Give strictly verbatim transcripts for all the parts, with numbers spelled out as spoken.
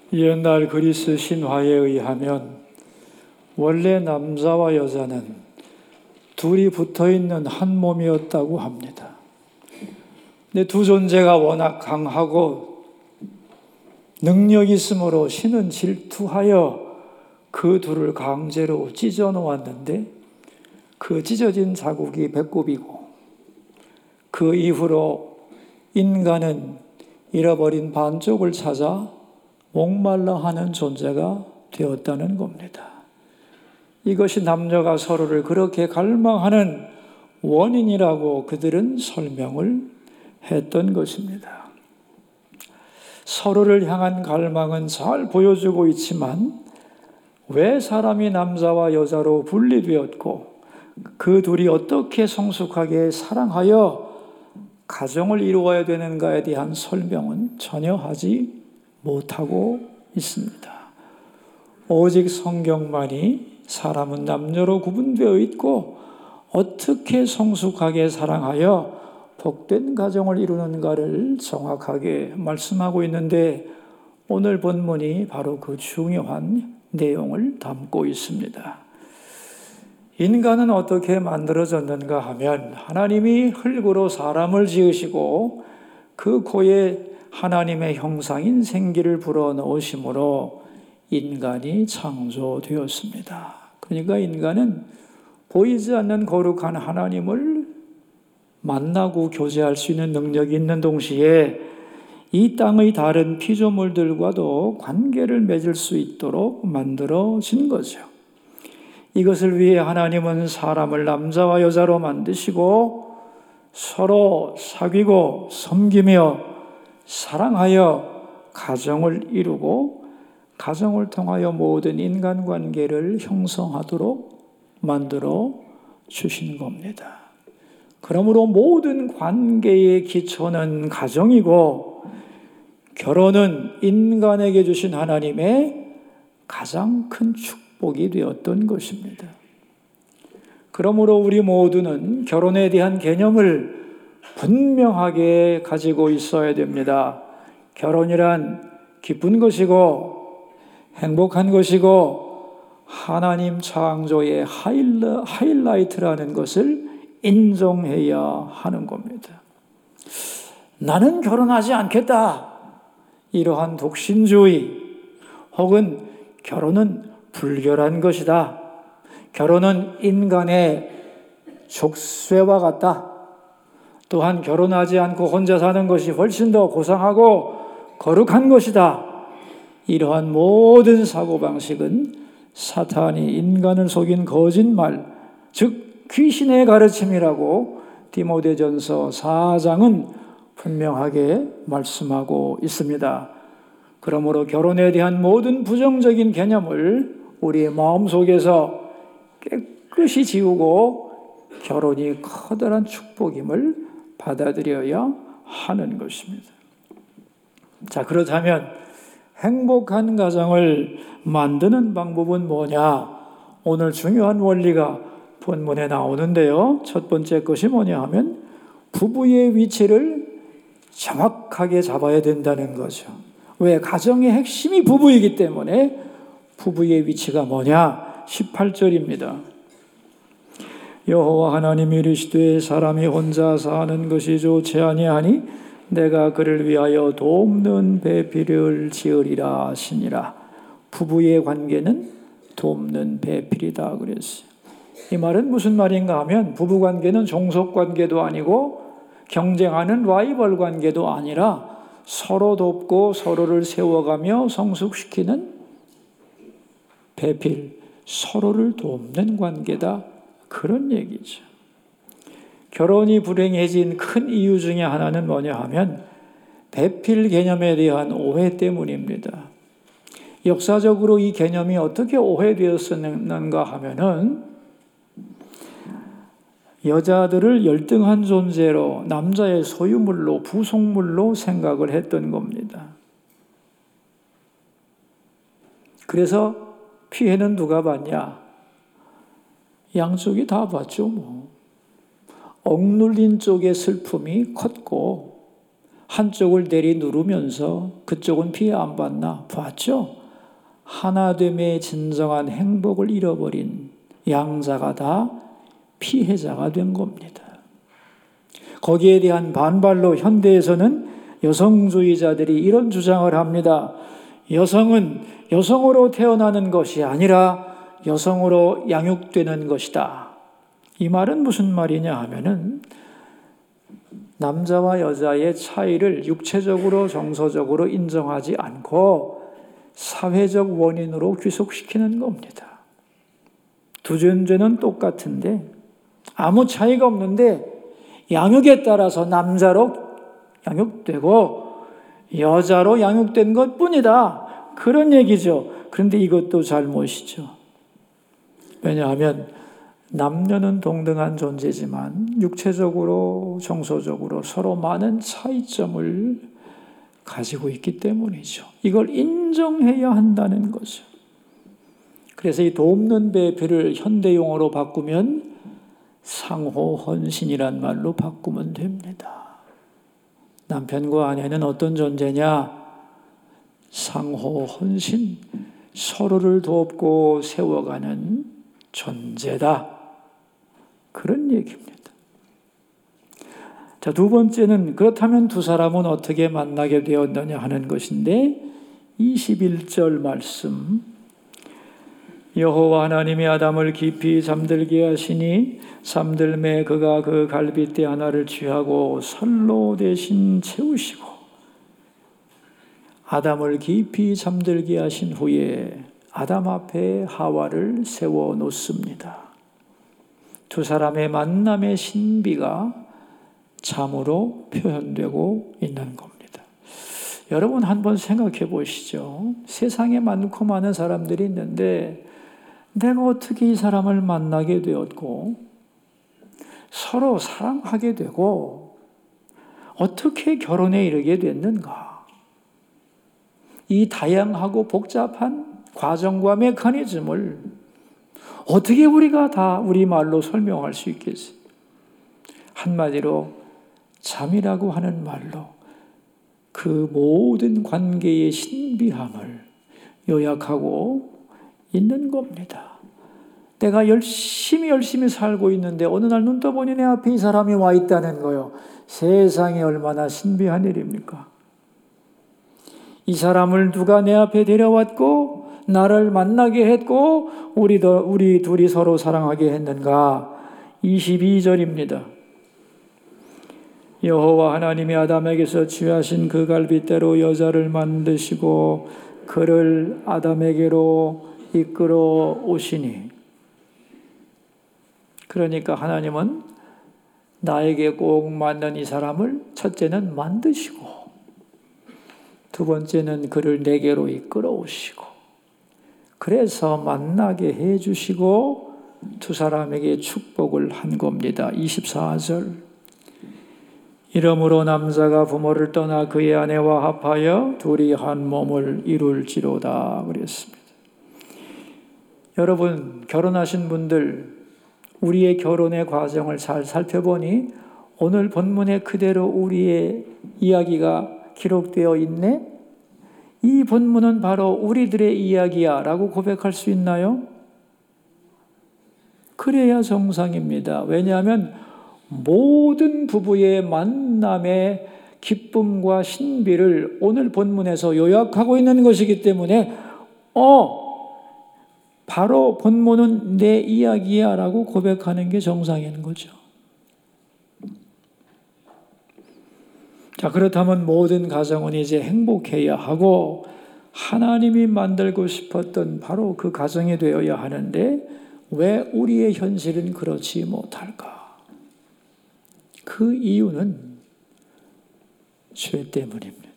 옛날 그리스 신화에 의하면 원래 남자와 여자는 둘이 붙어있는 한 몸이었다고 합니다. 근데 두 존재가 워낙 강하고 능력이 있으므로 신은 질투하여 그 둘을 강제로 찢어 놓았는데 그 찢어진 자국이 배꼽이고 그 이후로 인간은 잃어버린 반쪽을 찾아 목말라 하는 존재가 되었다는 겁니다. 이것이 남녀가 서로를 그렇게 갈망하는 원인이라고 그들은 설명을 했던 것입니다. 서로를 향한 갈망은 잘 보여주고 있지만 왜 사람이 남자와 여자로 분리되었고 그 둘이 어떻게 성숙하게 사랑하여 가정을 이루어야 되는가에 대한 설명은 전혀 하지 못하고 있습니다. 오직 성경만이 사람은 남녀로 구분되어 있고 어떻게 성숙하게 사랑하여 복된 가정을 이루는가를 정확하게 말씀하고 있는데 오늘 본문이 바로 그 중요한 내용을 담고 있습니다. 인간은 어떻게 만들어졌는가 하면 하나님이 흙으로 사람을 지으시고 그 코에 하나님의 형상인 생기를 불어넣으심으로 인간이 창조되었습니다. 그러니까 인간은 보이지 않는 거룩한 하나님을 만나고 교제할 수 있는 능력이 있는 동시에 이 땅의 다른 피조물들과도 관계를 맺을 수 있도록 만들어진 거죠. 이것을 위해 하나님은 사람을 남자와 여자로 만드시고 서로 사귀고 섬기며 사랑하여 가정을 이루고 가정을 통하여 모든 인간관계를 형성하도록 만들어 주신 겁니다. 그러므로 모든 관계의 기초는 가정이고 결혼은 인간에게 주신 하나님의 가장 큰 축복이 되었던 것입니다. 그러므로 우리 모두는 결혼에 대한 개념을 분명하게 가지고 있어야 됩니다. 결혼이란 기쁜 것이고 행복한 것이고 하나님 창조의 하일라, 하이라이트라는 것을 인정해야 하는 겁니다. 나는 결혼하지 않겠다. 이러한 독신주의 혹은 결혼은 불결한 것이다. 결혼은 인간의 족쇄와 같다. 또한 결혼하지 않고 혼자 사는 것이 훨씬 더 고상하고 거룩한 것이다. 이러한 모든 사고방식은 사탄이 인간을 속인 거짓말, 즉 귀신의 가르침이라고 디모데전서 사 장은 분명하게 말씀하고 있습니다. 그러므로 결혼에 대한 모든 부정적인 개념을 우리의 마음속에서 깨끗이 지우고 결혼이 커다란 축복임을 받아들여야 하는 것입니다. 자, 그렇다면 행복한 가정을 만드는 방법은 뭐냐? 오늘 중요한 원리가 본문에 나오는데요. 첫 번째 것이 뭐냐 하면 부부의 위치를 정확하게 잡아야 된다는 거죠. 왜? 가정의 핵심이 부부이기 때문에 부부의 위치가 뭐냐? 십팔 절입니다. 여호와 하나님이 이르시되 사람이 혼자 사는 것이 좋지 아니하니 내가 그를 위하여 돕는 배필을 지으리라 하시니라. 부부의 관계는 돕는 배필이다 그랬어요. 이 말은 무슨 말인가 하면 부부관계는 종속관계도 아니고 경쟁하는 라이벌 관계도 아니라 서로 돕고 서로를 세워가며 성숙시키는 배필, 서로를 돕는 관계다. 그런 얘기죠. 결혼이 불행해진 큰 이유 중에 하나는 뭐냐 하면 배필 개념에 대한 오해 때문입니다. 역사적으로 이 개념이 어떻게 오해되었었는가 하면은 여자들을 열등한 존재로 남자의 소유물로 부속물로 생각을 했던 겁니다. 그래서 피해는 누가 봤냐? 양쪽이 다 봤죠. 뭐. 억눌린 쪽의 슬픔이 컸고 한쪽을 내리 누르면서 그쪽은 피해 안 받나 봤죠? 하나됨의 진정한 행복을 잃어버린 양자가 다 피해자가 된 겁니다. 거기에 대한 반발로 현대에서는 여성주의자들이 이런 주장을 합니다. 여성은 여성으로 태어나는 것이 아니라 여성으로 양육되는 것이다. 이 말은 무슨 말이냐 하면은 남자와 여자의 차이를 육체적으로 정서적으로 인정하지 않고 사회적 원인으로 귀속시키는 겁니다. 두 존재는 똑같은데 아무 차이가 없는데 양육에 따라서 남자로 양육되고 여자로 양육된 것뿐이다. 그런 얘기죠. 그런데 이것도 잘못이죠. 왜냐하면 남녀는 동등한 존재지만 육체적으로 정서적으로 서로 많은 차이점을 가지고 있기 때문이죠. 이걸 인정해야 한다는 거죠. 그래서 이 돕는 배필을 현대용어로 바꾸면 상호헌신이란 말로 바꾸면 됩니다. 남편과 아내는 어떤 존재냐? 상호헌신, 서로를 돕고 세워가는 존재다. 그런 얘기입니다. 자, 두 번째는 그렇다면 두 사람은 어떻게 만나게 되었느냐 하는 것인데 이십일 절 말씀, 여호와 하나님이 아담을 깊이 잠들게 하시니 잠들매 그가 그 갈빗대 하나를 취하고 설로 대신 채우시고 아담을 깊이 잠들게 하신 후에 아담 앞에 하와를 세워 놓습니다. 두 사람의 만남의 신비가 참으로 표현되고 있는 겁니다. 여러분 한번 생각해 보시죠. 세상에 많고 많은 사람들이 있는데 내가 어떻게 이 사람을 만나게 되었고 서로 사랑하게 되고 어떻게 결혼에 이르게 됐는가? 이 다양하고 복잡한 과정과 메커니즘을 어떻게 우리가 다 우리말로 설명할 수 있겠어요? 한마디로 잠이라고 하는 말로 그 모든 관계의 신비함을 요약하고 있는 겁니다. 내가 열심히 열심히 살고 있는데 어느 날 눈 떠보니 내 앞에 이 사람이 와 있다는 거요. 세상에 얼마나 신비한 일입니까? 이 사람을 누가 내 앞에 데려왔고 나를 만나게 했고 우리, 더, 우리 둘이 서로 사랑하게 했는가? 이십이 절입니다. 여호와 하나님이 아담에게서 취하신 그 갈빗대로 여자를 만드시고 그를 아담에게로 이끌어 오시니, 그러니까 하나님은 나에게 꼭 맞는 이 사람을 첫째는 만드시고 두 번째는 그를 내게로 이끌어 오시고 그래서 만나게 해주시고 두 사람에게 축복을 한 겁니다. 이십사 절, 이러므로 남자가 부모를 떠나 그의 아내와 합하여 둘이 한 몸을 이룰지로다 그랬습니다. 여러분 결혼하신 분들 우리의 결혼의 과정을 잘 살펴보니 오늘 본문에 그대로 우리의 이야기가 기록되어 있네? 이 본문은 바로 우리들의 이야기야 라고 고백할 수 있나요? 그래야 정상입니다. 왜냐하면 모든 부부의 만남의 기쁨과 신비를 오늘 본문에서 요약하고 있는 것이기 때문에 어, 바로 본문은 내 이야기야 라고 고백하는 게 정상인 거죠. 자, 그렇다면 모든 가정은 이제 행복해야 하고 하나님이 만들고 싶었던 바로 그 가정이 되어야 하는데 왜 우리의 현실은 그렇지 못할까? 그 이유는 죄 때문입니다.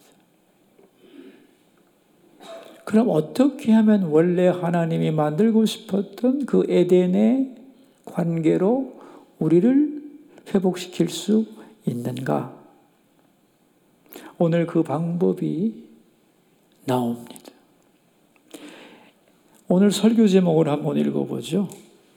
그럼 어떻게 하면 원래 하나님이 만들고 싶었던 그 에덴의 관계로 우리를 회복시킬 수 있는가? 오늘 그 방법이 나옵니다. 오늘 설교 제목을 한번 읽어보죠.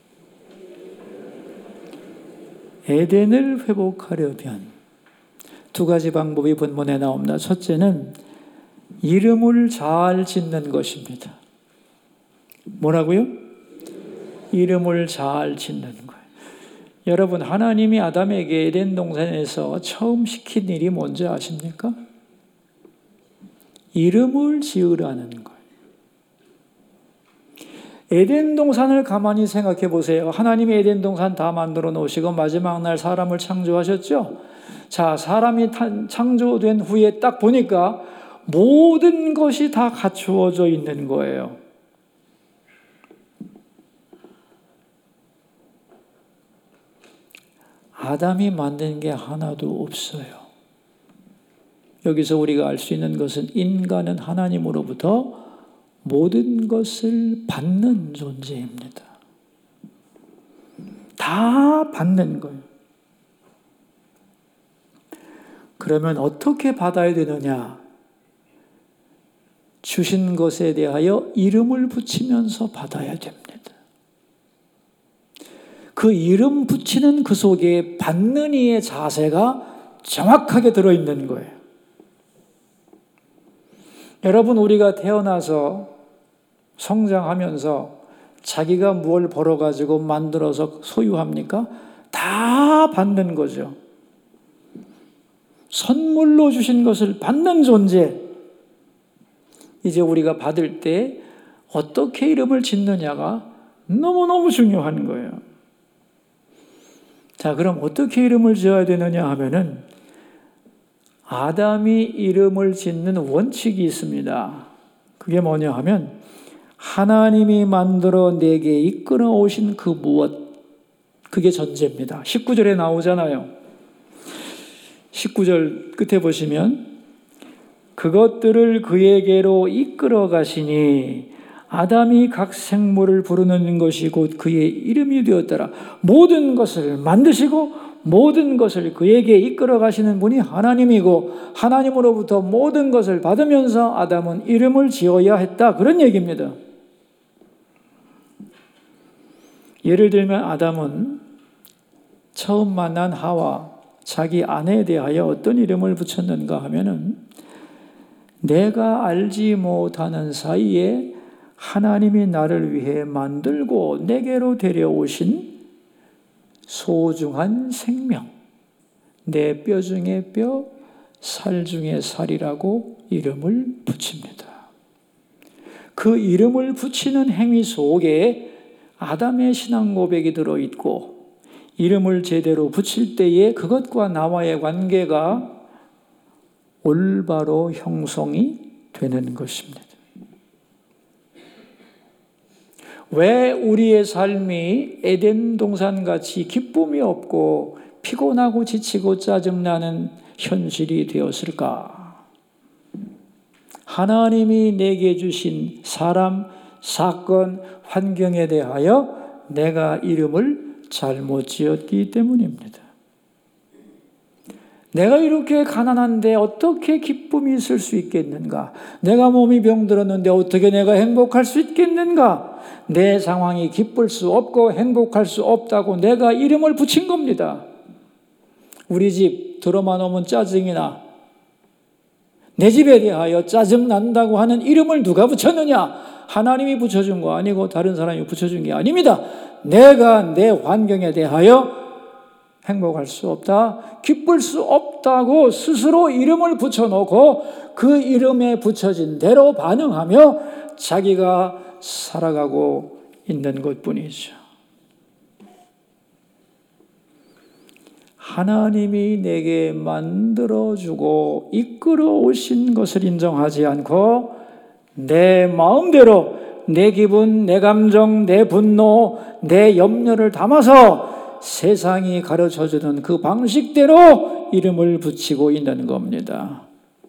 에덴을 회복하려면 두 가지 방법이 본문에 나옵니다. 첫째는 이름을 잘 짓는 것입니다. 뭐라고요? 이름을 잘 짓는 거예요. 여러분, 하나님이 아담에게 에덴 동산에서 처음 시킨 일이 뭔지 아십니까? 이름을 지으라는 거예요. 에덴 동산을 가만히 생각해 보세요. 하나님이 에덴 동산 다 만들어 놓으시고 마지막 날 사람을 창조하셨죠? 자, 사람이 창조된 후에 딱 보니까 모든 것이 다 갖추어져 있는 거예요. 아담이 만든 게 하나도 없어요. 여기서 우리가 알 수 있는 것은 인간은 하나님으로부터 모든 것을 받는 존재입니다. 다 받는 거예요. 그러면 어떻게 받아야 되느냐? 주신 것에 대하여 이름을 붙이면서 받아야 됩니다. 그 이름 붙이는 그 속에 받는 이의 자세가 정확하게 들어있는 거예요. 여러분, 우리가 태어나서 성장하면서 자기가 뭘 벌어가지고 만들어서 소유합니까? 다 받는 거죠. 선물로 주신 것을 받는 존재. 이제 우리가 받을 때 어떻게 이름을 짓느냐가 너무너무 중요한 거예요. 자, 그럼 어떻게 이름을 지어야 되느냐 하면은 아담이 이름을 짓는 원칙이 있습니다. 그게 뭐냐 하면 하나님이 만들어 내게 이끌어 오신 그 무엇, 그게 전제입니다. 십구 절에 나오잖아요. 십구 절 끝에 보시면 그것들을 그에게로 이끌어 가시니 아담이 각 생물을 부르는 것이 곧 그의 이름이 되었더라. 모든 것을 만드시고 모든 것을 그에게 이끌어 가시는 분이 하나님이고 하나님으로부터 모든 것을 받으면서 아담은 이름을 지어야 했다. 그런 얘기입니다. 예를 들면 아담은 처음 만난 하와 자기 아내에 대하여 어떤 이름을 붙였는가 하면은 내가 알지 못하는 사이에 하나님이 나를 위해 만들고 내게로 데려오신 소중한 생명, 내 뼈 중에 뼈, 살 중에 살이라고 이름을 붙입니다. 그 이름을 붙이는 행위 속에 아담의 신앙 고백이 들어있고 이름을 제대로 붙일 때에 그것과 나와의 관계가 올바로 형성이 되는 것입니다. 왜 우리의 삶이 에덴 동산같이 기쁨이 없고 피곤하고 지치고 짜증나는 현실이 되었을까? 하나님이 내게 주신 사람, 사건, 환경에 대하여 내가 이름을 잘못 지었기 때문입니다. 내가 이렇게 가난한데 어떻게 기쁨이 있을 수 있겠는가? 내가 몸이 병들었는데 어떻게 내가 행복할 수 있겠는가? 내 상황이 기쁠 수 없고 행복할 수 없다고 내가 이름을 붙인 겁니다. 우리 집 들어만 오면 짜증이 나. 내 집에 대하여 짜증 난다고 하는 이름을 누가 붙였느냐? 하나님이 붙여준 거 아니고 다른 사람이 붙여준 게 아닙니다. 내가 내 환경에 대하여 행복할 수 없다, 기쁠 수 없다고 스스로 이름을 붙여놓고 그 이름에 붙여진 대로 반응하며 자기가 살아가고 있는 것뿐이죠. 하나님이 내게 만들어주고 이끌어 오신 것을 인정하지 않고 내 마음대로 내 기분, 내 감정, 내 분노, 내 염려를 담아서 세상이 가르쳐주는 그 방식대로 이름을 붙이고 있는 겁니다.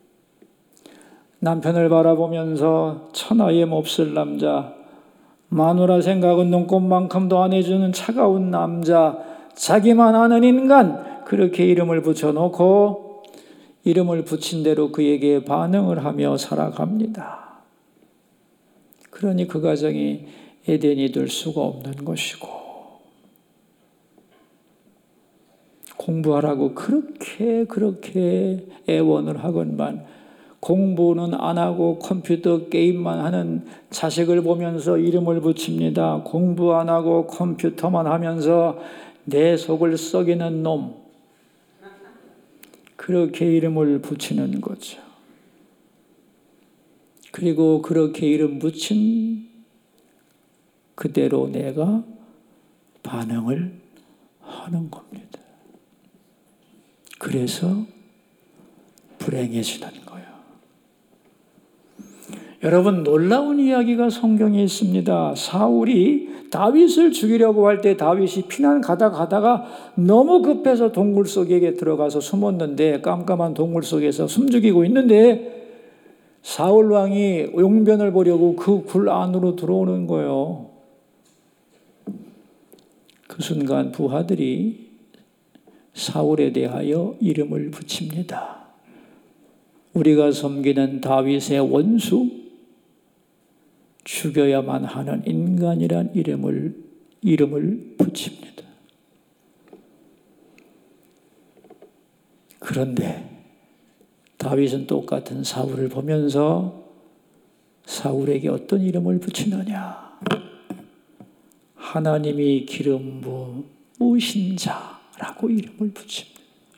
남편을 바라보면서 천하에 몹쓸 남자, 마누라 생각은 눈꽃만큼도 안 해주는 차가운 남자, 자기만 아는 인간, 그렇게 이름을 붙여놓고 이름을 붙인 대로 그에게 반응을 하며 살아갑니다. 그러니 그 가정이 에덴이 될 수가 없는 것이고 공부하라고 그렇게 그렇게 애원을 하건만 공부는 안 하고 컴퓨터 게임만 하는 자식을 보면서 이름을 붙입니다. 공부 안 하고 컴퓨터만 하면서 내 속을 썩이는 놈, 그렇게 이름을 붙이는 거죠. 그리고 그렇게 이름 붙인 그대로 내가 반응을 하는 겁니다. 그래서 불행해지는 거예요. 여러분, 놀라운 이야기가 성경에 있습니다. 사울이 다윗을 죽이려고 할 때 다윗이 피난 가다 가다가 너무 급해서 동굴 속에 들어가서 숨었는데, 깜깜한 동굴 속에서 숨죽이고 있는데 사울 왕이 용변을 보려고 그 굴 안으로 들어오는 거예요. 그 순간 부하들이 사울에 대하여 이름을 붙입니다. 우리가 섬기는 다윗의 원수, 죽여야만 하는 인간이란 이름을, 이름을 붙입니다. 그런데 다윗은 똑같은 사울을 보면서 사울에게 어떤 이름을 붙이느냐? 하나님이 기름 부으신 자라고 이름을 붙입니다.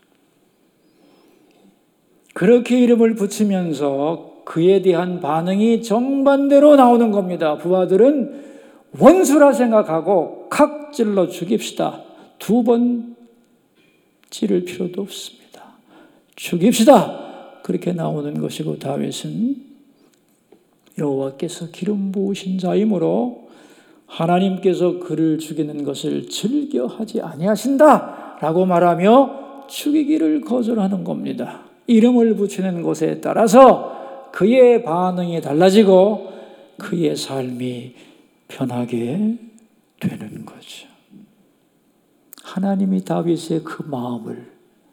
그렇게 이름을 붙이면서 그에 대한 반응이 정반대로 나오는 겁니다. 부하들은 원수라 생각하고 칵 찔러 죽입시다. 두 번 찌를 필요도 없습니다. 죽입시다. 그렇게 나오는 것이고, 다윗은 여호와께서 기름 부으신 자이므로 하나님께서 그를 죽이는 것을 즐겨하지 아니하신다라고 말하며 죽이기를 거절하는 겁니다. 이름을 붙이는 것에 따라서 그의 반응이 달라지고 그의 삶이 변하게 되는 거죠. 하나님이 다윗의 그 마음을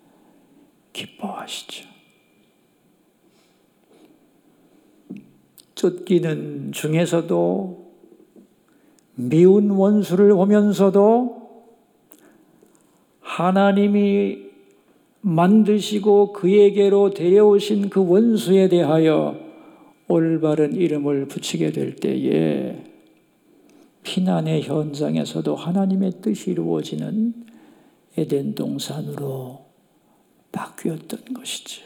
기뻐하시죠. 쫓기는 중에서도 미운 원수를 보면서도 하나님이 만드시고 그에게로 데려오신 그 원수에 대하여 올바른 이름을 붙이게 될 때에 피난의 현장에서도 하나님의 뜻이 이루어지는 에덴 동산으로 바뀌었던 것이지요.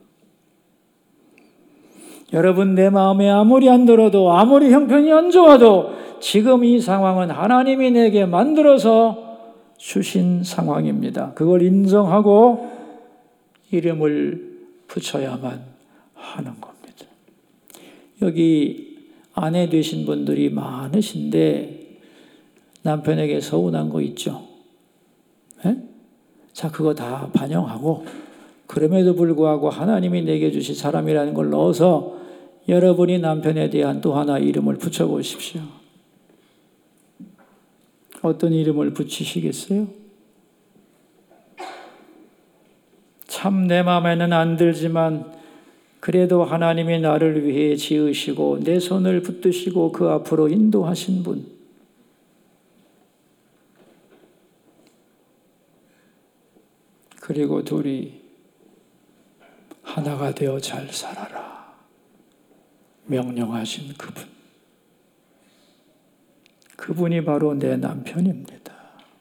여러분, 내 마음에 아무리 안 들어도, 아무리 형편이 안 좋아도 지금 이 상황은 하나님이 내게 만들어서 주신 상황입니다. 그걸 인정하고 이름을 붙여야만 하는 겁니다. 여기 아내 되신 분들이 많으신데 남편에게 서운한 거 있죠? 네? 자, 그거 다 반영하고 그럼에도 불구하고 하나님이 내게 주신 사람이라는 걸 넣어서 여러분이 남편에 대한 또 하나 이름을 붙여보십시오. 어떤 이름을 붙이시겠어요? 참 내 마음에는 안 들지만 그래도 하나님이 나를 위해 지으시고 내 손을 붙드시고 그 앞으로 인도하신 분. 그리고 둘이 하나가 되어 잘 살아라 명령하신 그분. 그분이 바로 내 남편입니다.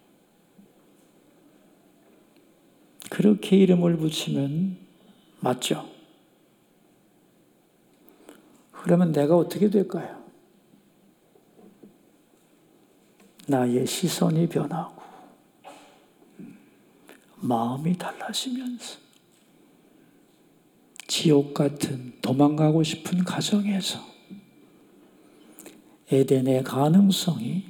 그렇게 이름을 붙이면 맞죠? 그러면 내가 어떻게 될까요? 나의 시선이 변하고 마음이 달라지면서 지옥 같은 도망가고 싶은 가정에서 에덴의 가능성이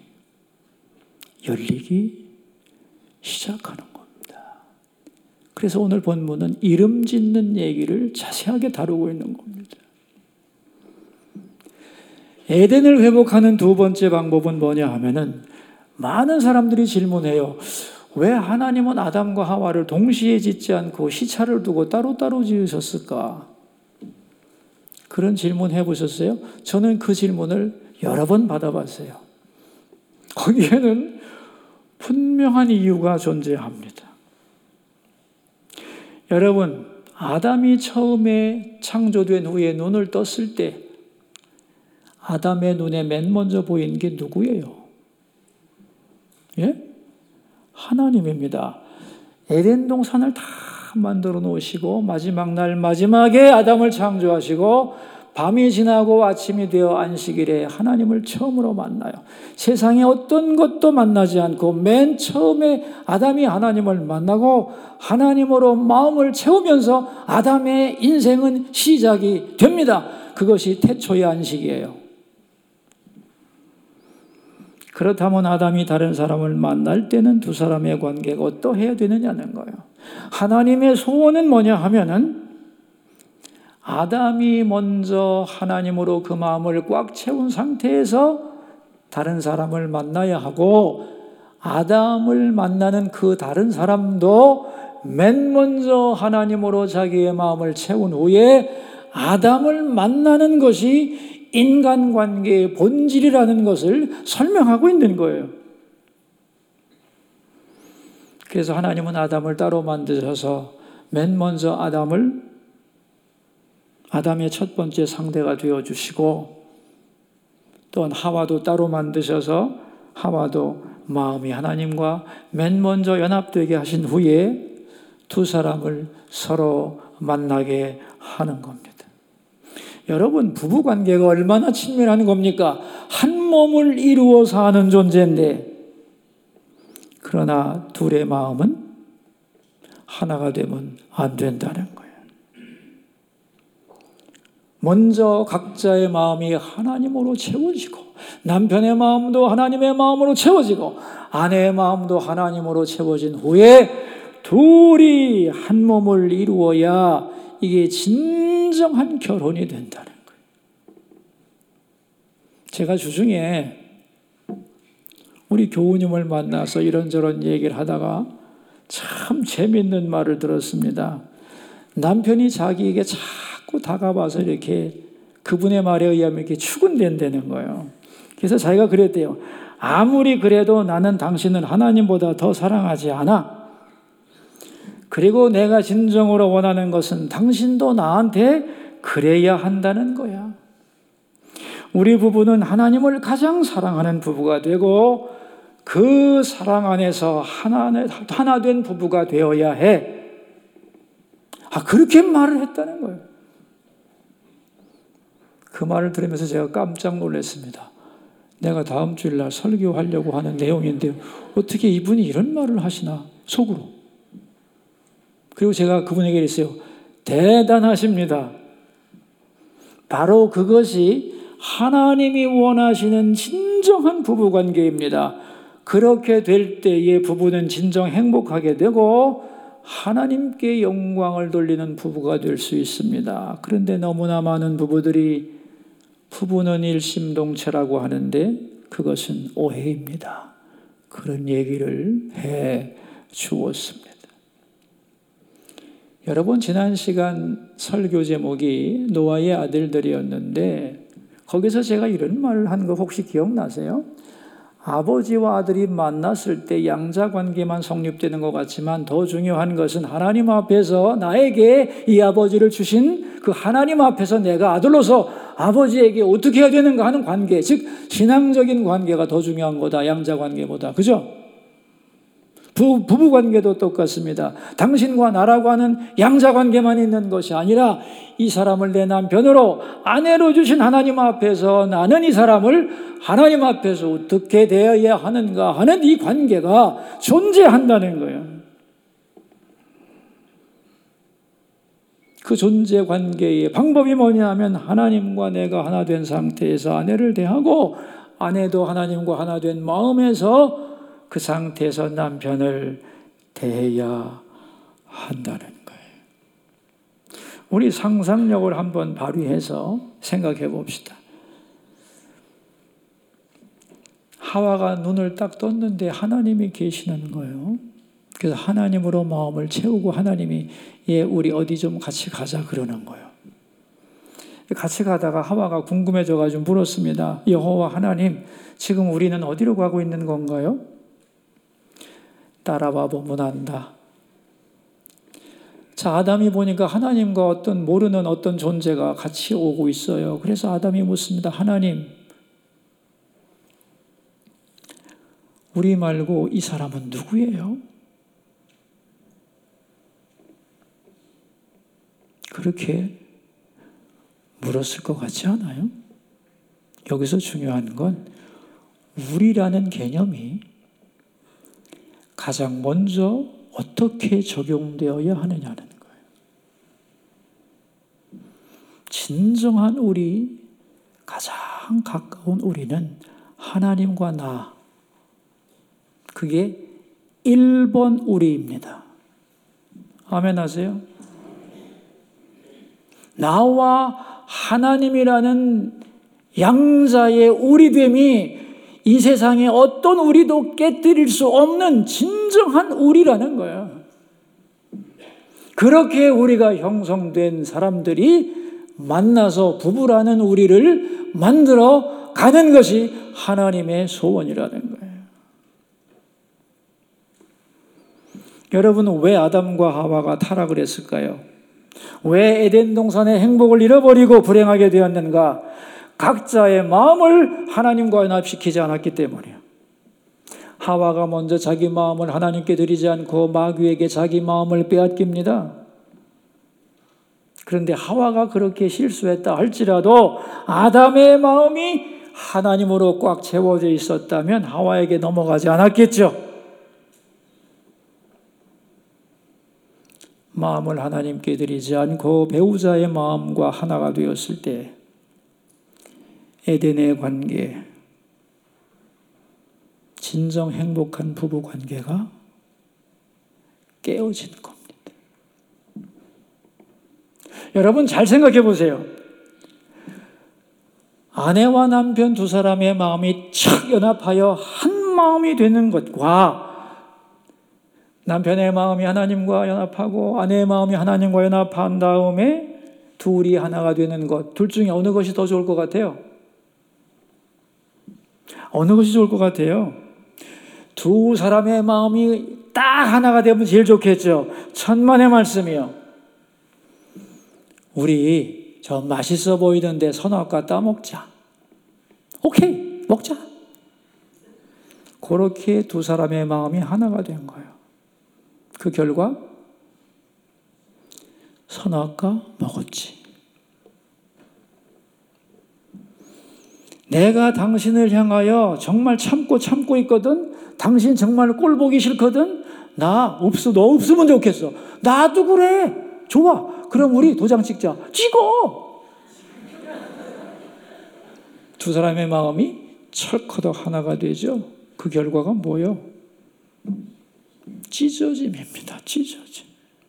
열리기 시작하는 겁니다. 그래서 오늘 본문은 이름 짓는 얘기를 자세하게 다루고 있는 겁니다. 에덴을 회복하는 두 번째 방법은 뭐냐 하면은 많은 사람들이 질문해요. 왜 하나님은 아담과 하와를 동시에 짓지 않고 시차를 두고 따로따로 지으셨을까? 그런 질문 해보셨어요? 저는 그 질문을 여러 번 받아봤어요. 거기에는 분명한 이유가 존재합니다. 여러분, 아담이 처음에 창조된 후에 눈을 떴을 때 아담의 눈에 맨 먼저 보인 게 누구예요? 예? 하나님입니다. 에덴 동산을 다 만들어 놓으시고 마지막 날 마지막에 아담을 창조하시고 밤이 지나고 아침이 되어 안식일에 하나님을 처음으로 만나요. 세상에 어떤 것도 만나지 않고 맨 처음에 아담이 하나님을 만나고 하나님으로 마음을 채우면서 아담의 인생은 시작이 됩니다. 그것이 태초의 안식이에요. 그렇다면 아담이 다른 사람을 만날 때는 두 사람의 관계가 어떠해야 되느냐는 거예요. 하나님의 소원은 뭐냐 하면은 아담이 먼저 하나님으로 그 마음을 꽉 채운 상태에서 다른 사람을 만나야 하고 아담을 만나는 그 다른 사람도 맨 먼저 하나님으로 자기의 마음을 채운 후에 아담을 만나는 것이 인간관계의 본질이라는 것을 설명하고 있는 거예요. 그래서 하나님은 아담을 따로 만드셔서 맨 먼저 아담을 아담의 첫 번째 상대가 되어주시고 또한 하와도 따로 만드셔서 하와도 마음이 하나님과 맨 먼저 연합되게 하신 후에 두 사람을 서로 만나게 하는 겁니다. 여러분, 부부관계가 얼마나 친밀한 겁니까? 한 몸을 이루어 사는 존재인데 그러나 둘의 마음은 하나가 되면 안 된다는 거예요. 먼저 각자의 마음이 하나님으로 채워지고 남편의 마음도 하나님의 마음으로 채워지고 아내의 마음도 하나님으로 채워진 후에 둘이 한 몸을 이루어야 이게 진정한 결혼이 된다는 거예요. 제가 주중에 우리 교우님을 만나서 이런저런 얘기를 하다가 참 재밌는 말을 들었습니다. 남편이 자기에게 자꾸 다가와서 이렇게 그분의 말에 의하면 이렇게 추근댄다는 거예요. 그래서 자기가 그랬대요. 아무리 그래도 나는 당신을 하나님보다 더 사랑하지 않아. 그리고 내가 진정으로 원하는 것은 당신도 나한테 그래야 한다는 거야. 우리 부부는 하나님을 가장 사랑하는 부부가 되고 그 사랑 안에서 하나, 하나 된 부부가 되어야 해. 아, 그렇게 말을 했다는 거예요. 그 말을 들으면서 제가 깜짝 놀랐습니다. 내가 다음 주일날 설교하려고 하는 내용인데 어떻게 이분이 이런 말을 하시나 속으로. 그리고 제가 그분에게 그랬어요. 대단하십니다. 바로 그것이 하나님이 원하시는 진정한 부부관계입니다. 그렇게 될 때에 부부는 진정 행복하게 되고 하나님께 영광을 돌리는 부부가 될 수 있습니다. 그런데 너무나 많은 부부들이 부부는 일심동체라고 하는데 그것은 오해입니다. 그런 얘기를 해 주었습니다. 여러분, 지난 시간 설교 제목이 노아의 아들들이었는데 거기서 제가 이런 말을 한 거 혹시 기억나세요? 아버지와 아들이 만났을 때 양자관계만 성립되는 것 같지만 더 중요한 것은 하나님 앞에서 나에게 이 아버지를 주신 그 하나님 앞에서 내가 아들로서 아버지에게 어떻게 해야 되는가 하는 관계, 즉 신앙적인 관계가 더 중요한 거다, 양자관계보다. 그죠? 부, 부부관계도 똑같습니다. 당신과 나라고 하는 양자관계만 있는 것이 아니라 이 사람을 내 남편으로 아내로 주신 하나님 앞에서 나는 이 사람을 하나님 앞에서 어떻게 되어야 하는가 하는 이 관계가 존재한다는 거예요. 그 존재 관계의 방법이 뭐냐면 하나님과 내가 하나 된 상태에서 아내를 대하고 아내도 하나님과 하나 된 마음에서 그 상태에서 남편을 대해야 한다는 거예요. 우리 상상력을 한번 발휘해서 생각해 봅시다. 하와가 눈을 딱 떴는데 하나님이 계시는 거예요. 그래서 하나님으로 마음을 채우고 하나님이 예, 우리 어디 좀 같이 가자 그러는 거예요. 같이 가다가 하와가 궁금해져가지고 물었습니다. 여호와 하나님, 지금 우리는 어디로 가고 있는 건가요? 따라와 보면 안다. 자, 아담이 보니까 하나님과 어떤 모르는 어떤 존재가 같이 오고 있어요. 그래서 아담이 묻습니다. 하나님, 우리 말고 이 사람은 누구예요? 그렇게 물었을 것 같지 않아요? 여기서 중요한 건 우리라는 개념이 가장 먼저 어떻게 적용되어야 하느냐는 거예요. 진정한 우리, 가장 가까운 우리는 하나님과 나, 그게 일 번 우리입니다. 아멘 하세요? 나와 하나님이라는 양자의 우리됨이 이 세상에 어떤 우리도 깨뜨릴 수 없는 진정한 우리라는 거예요. 그렇게 우리가 형성된 사람들이 만나서 부부라는 우리를 만들어 가는 것이 하나님의 소원이라는 거예요. 여러분은 왜 아담과 하와가 타락을 했을까요? 왜 에덴 동산의 행복을 잃어버리고 불행하게 되었는가? 각자의 마음을 하나님과 연합시키지 않았기 때문이에요. 하와가 먼저 자기 마음을 하나님께 드리지 않고 마귀에게 자기 마음을 빼앗깁니다. 그런데 하와가 그렇게 실수했다 할지라도 아담의 마음이 하나님으로 꽉 채워져 있었다면 하와에게 넘어가지 않았겠죠. 마음을 하나님께 드리지 않고 배우자의 마음과 하나가 되었을 때 에덴의 관계, 진정 행복한 부부 관계가 깨어진 겁니다. 여러분 잘 생각해 보세요. 아내와 남편 두 사람의 마음이 착 연합하여 한 마음이 되는 것과 남편의 마음이 하나님과 연합하고 아내의 마음이 하나님과 연합한 다음에 둘이 하나가 되는 것, 둘 중에 어느 것이 더 좋을 것 같아요? 어느 것이 좋을 것 같아요? 두 사람의 마음이 딱 하나가 되면 제일 좋겠죠. 천만의 말씀이요. 우리 저 맛있어 보이던데 선악과 따먹자. 오케이, 먹자. 그렇게 두 사람의 마음이 하나가 된 거예요. 그 결과 선악과 먹었지. 내가 당신을 향하여 정말 참고 참고 있거든. 당신 정말 꼴 보기 싫거든. 나 없어, 너 없으면 좋겠어. 나도 그래. 좋아. 그럼 우리 도장 찍자. 찍어. 두 사람의 마음이 철커덕 하나가 되죠. 그 결과가 뭐예요? 찢어짐입니다. 찢어짐.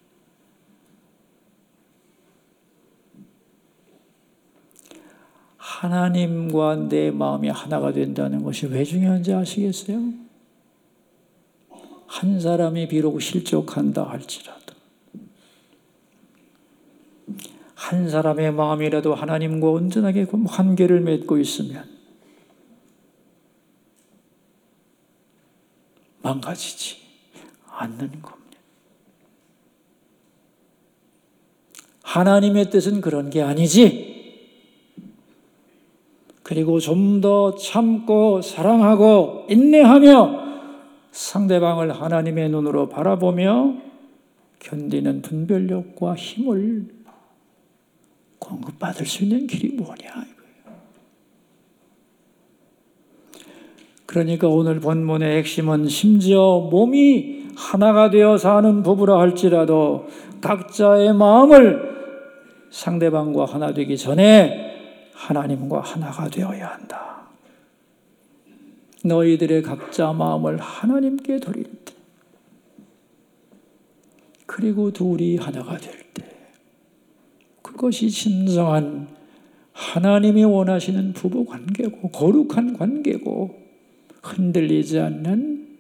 하나님과 내 마음이 하나가 된다는 것이 왜 중요한지 아시겠어요? 한 사람이 비록 실족한다 할지라도 한 사람의 마음이라도 하나님과 온전하게 관계를 맺고 있으면 망가지지 않는 겁니다. 하나님의 뜻은 그런 게 아니지. 그리고 좀 더 참고 사랑하고 인내하며 상대방을 하나님의 눈으로 바라보며 견디는 분별력과 힘을 공급받을 수 있는 길이 뭐냐 이거예요. 그러니까 오늘 본문의 핵심은 심지어 몸이 하나가 되어 사는 부부라 할지라도 각자의 마음을 상대방과 하나 되기 전에 하나님과 하나가 되어야 한다. 너희들의 각자 마음을 하나님께 드릴 때, 그리고 둘이 하나가 될 때, 그것이 진정한 하나님이 원하시는 부부 관계고 거룩한 관계고 흔들리지 않는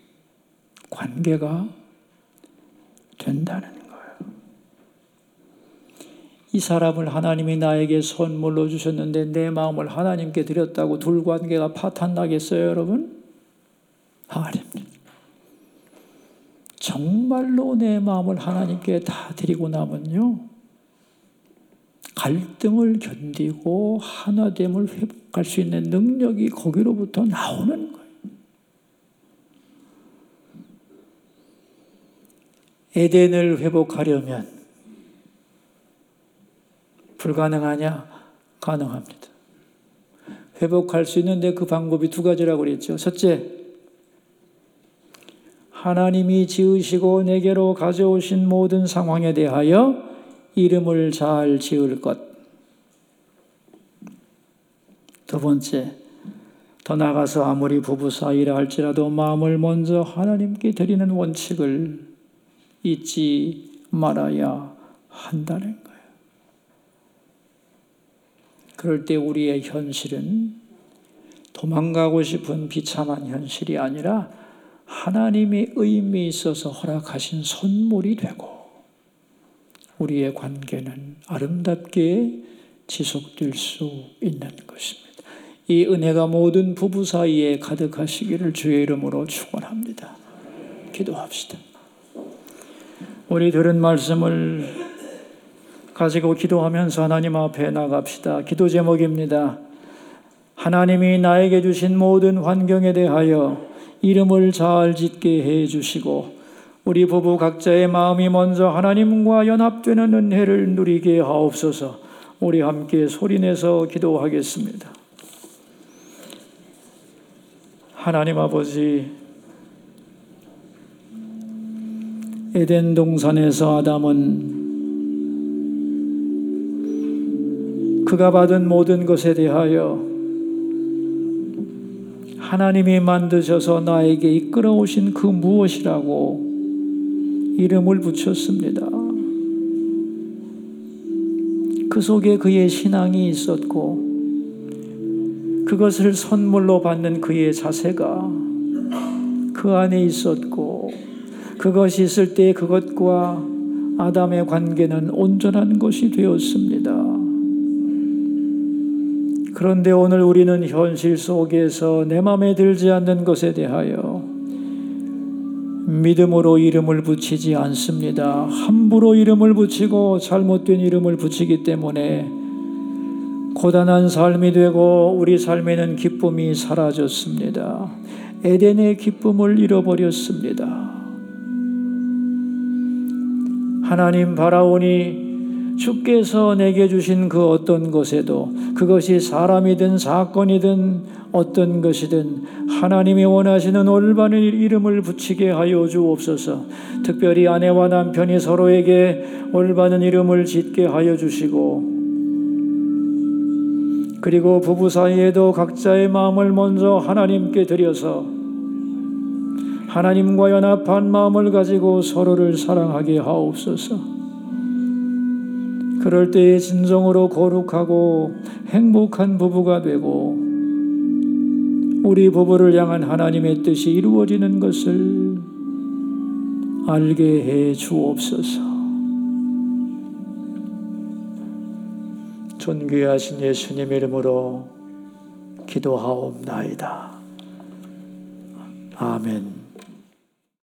관계가 된다는 거예요. 이 사람을 하나님이 나에게 선물로 주셨는데 내 마음을 하나님께 드렸다고 둘 관계가 파탄나겠어요, 여러분? 아닙니다. 정말로 내 마음을 하나님께 다 드리고 나면요, 갈등을 견디고 하나됨을 회복할 수 있는 능력이 거기로부터 나오는 거예요. 에덴을 회복하려면 불가능하냐? 가능합니다. 회복할 수 있는데 그 방법이 두 가지라고 그랬죠. 첫째, 하나님이 지으시고 내게로 가져오신 모든 상황에 대하여 이름을 잘 지을 것. 두 번째, 더 나아가서 아무리 부부 사이라 할지라도 마음을 먼저 하나님께 드리는 원칙을 잊지 말아야 한다는 거예요. 그럴 때 우리의 현실은 도망가고 싶은 비참한 현실이 아니라 하나님의 의미 있어서 허락하신 선물이 되고 우리의 관계는 아름답게 지속될 수 있는 것입니다. 이 은혜가 모든 부부 사이에 가득하시기를 주의 이름으로 축원합니다. 기도합시다. 우리 들은 말씀을 가지고 기도하면서 하나님 앞에 나갑시다. 기도 제목입니다. 하나님이 나에게 주신 모든 환경에 대하여 이름을 잘 짓게 해 주시고 우리 부부 각자의 마음이 먼저 하나님과 연합되는 은혜를 누리게 하옵소서. 우리 함께 소리내서 기도하겠습니다. 하나님 아버지, 에덴 동산에서 아담은 그가 받은 모든 것에 대하여 하나님이 만드셔서 나에게 이끌어 오신 그 무엇이라고 이름을 붙였습니다. 그 속에 그의 신앙이 있었고 그것을 선물로 받는 그의 자세가 그 안에 있었고 그것이 있을 때 그것과 아담의 관계는 온전한 것이 되었습니다. 그런데 오늘 우리는 현실 속에서 내 마음에 들지 않는 것에 대하여 믿음으로 이름을 붙이지 않습니다. 함부로 이름을 붙이고 잘못된 이름을 붙이기 때문에 고단한 삶이 되고 우리 삶에는 기쁨이 사라졌습니다. 에덴의 기쁨을 잃어버렸습니다. 하나님 바라오니 주께서 내게 주신 그 어떤 것에도 그것이 사람이든 사건이든 어떤 것이든 하나님이 원하시는 올바른 이름을 붙이게 하여 주옵소서. 특별히 아내와 남편이 서로에게 올바른 이름을 짓게 하여 주시고 그리고 부부 사이에도 각자의 마음을 먼저 하나님께 드려서 하나님과 연합한 마음을 가지고 서로를 사랑하게 하옵소서. 그럴 때에 진정으로 거룩하고 행복한 부부가 되고 우리 부부를 향한 하나님의 뜻이 이루어지는 것을 알게 해 주옵소서. 존귀하신 예수님 이름으로 기도하옵나이다. 아멘.